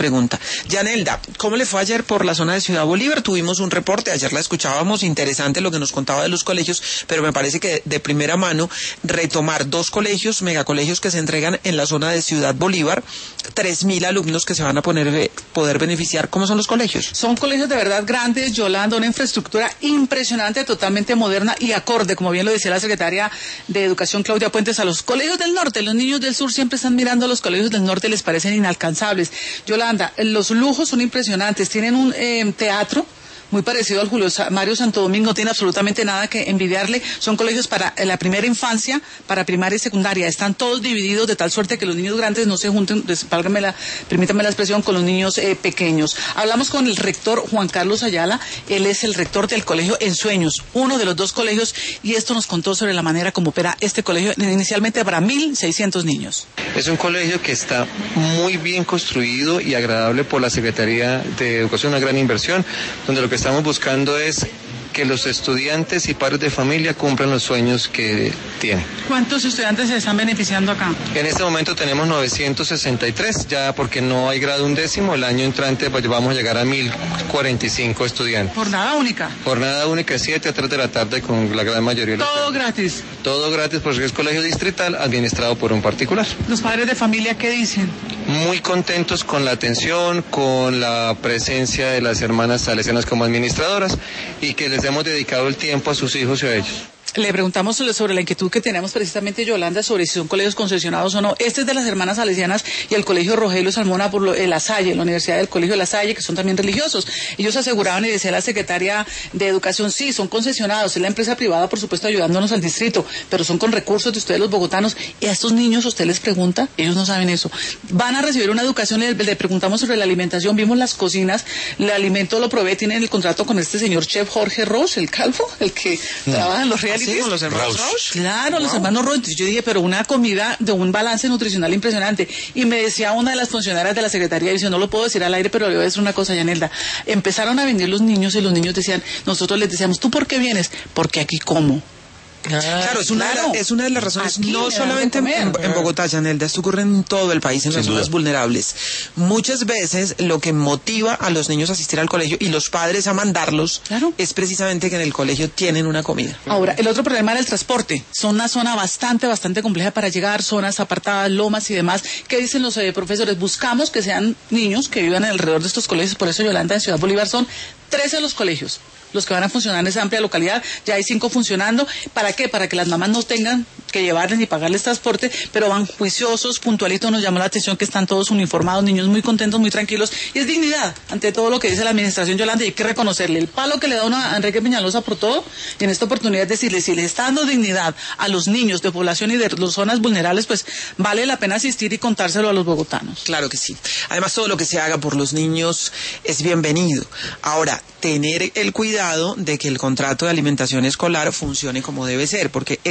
pregunta. Yanelda, ¿cómo le fue ayer por la zona de Ciudad Bolívar? Tuvimos un reporte, ayer la escuchábamos, interesante lo que nos contaba de los colegios, pero me parece que de primera mano retomar 2 colegios, megacolegios que se entregan en la zona de Ciudad Bolívar, 3.000 alumnos que se van a poder beneficiar. ¿Cómo son los colegios? Son colegios de verdad grandes, Yolanda, una infraestructura impresionante, totalmente moderna y acorde, como bien lo decía la secretaria de Educación, Claudia Puentes, a los colegios del norte. Los niños del sur siempre están mirando a los colegios del norte, les parecen inalcanzables. Yolanda, los lujos son impresionantes, tienen un teatro muy parecido al Julio Mario Santo Domingo, no tiene absolutamente nada que envidiarle. Son colegios para la primera infancia, para primaria y secundaria. Están todos divididos de tal suerte que los niños grandes no se junten, permítame la expresión, con los niños pequeños. Hablamos con el rector Juan Carlos Ayala, él es el rector del colegio Ensueños, uno de los 2 colegios, y esto nos contó sobre la manera como opera este colegio, inicialmente para 1.600 niños. Es un colegio que está muy bien construido y agradable por la Secretaría de Educación, una gran inversión, donde lo que estamos buscando es que los estudiantes y padres de familia cumplan los sueños que tienen. ¿Cuántos estudiantes se están beneficiando acá? En este momento tenemos 963, ya porque no hay grado undécimo, el año entrante pues vamos a llegar a 1.045 estudiantes. ¿Jornada única? Jornada única, 7 a 3 de la tarde con la gran mayoría de los ¿Todo estudiantes. gratis? Todo gratis porque es colegio distrital administrado por un particular. ¿Los padres de familia qué dicen? Muy contentos con la atención, con la presencia de las hermanas salesianas como administradoras y que les hemos dedicado el tiempo a sus hijos y a ellos. Le preguntamos sobre la inquietud que tenemos precisamente, Yolanda, sobre si son colegios concesionados o no. Este es de las hermanas salesianas y el colegio Rogelio Salmona por La Salle, la Universidad del Colegio La Salle, que son también religiosos. Ellos aseguraban, y decía la secretaria de Educación, sí, son concesionados, es la empresa privada, por supuesto, ayudándonos al distrito, pero son con recursos de ustedes los bogotanos. Y a estos niños, usted les pregunta, ellos no saben eso. Van a recibir una educación, le preguntamos sobre la alimentación, vimos las cocinas, el alimento lo provee, tienen el contrato con este señor chef Jorge Roche, el calvo, el que trabaja en los realities. ¿Sí, con los hermanos Roche? Claro, los hermanos Roche. Entonces yo dije, pero una comida de un balance nutricional impresionante. Y me decía una de las funcionarias de la Secretaría, dice, no lo puedo decir al aire, pero le voy a decir una cosa, Yanelda. Empezaron a venir los niños y los niños decían, nosotros les decíamos, ¿tú por qué vienes? Porque aquí como. Claro, es una de las razones, Aquí no solamente en Bogotá, Yanelda, esto ocurre en todo el país, en las zonas vulnerables. Muchas veces lo que motiva a los niños a asistir al colegio y los padres a mandarlos es precisamente que en el colegio tienen una comida. Ahora, el otro problema era el transporte. Son una zona bastante compleja para llegar, zonas apartadas, lomas y demás. ¿Qué dicen los profesores? Buscamos que sean niños que vivan alrededor de estos colegios, por eso, Yolanda, en Ciudad Bolívar son 13 los colegios los que van a funcionar en esa amplia localidad. Ya hay 5 funcionando. ¿Para qué? Para que las mamás no tengan que llevarles ni pagarles transporte, pero van juiciosos, puntualitos. Nos llamó la atención que están todos uniformados, niños muy contentos, muy tranquilos, y es dignidad ante todo lo que dice la administración, Yolanda, y hay que reconocerle el palo que le da a Enrique Peñalosa por todo, y en esta oportunidad es decirle, si le está dando dignidad a los niños de población y de las zonas vulnerables, pues vale la pena asistir y contárselo a los bogotanos. Claro que sí. Además, todo lo que se haga por los niños es bienvenido. Ahora, tener el cuidado de que el contrato de alimentación escolar funcione como debe ser, porque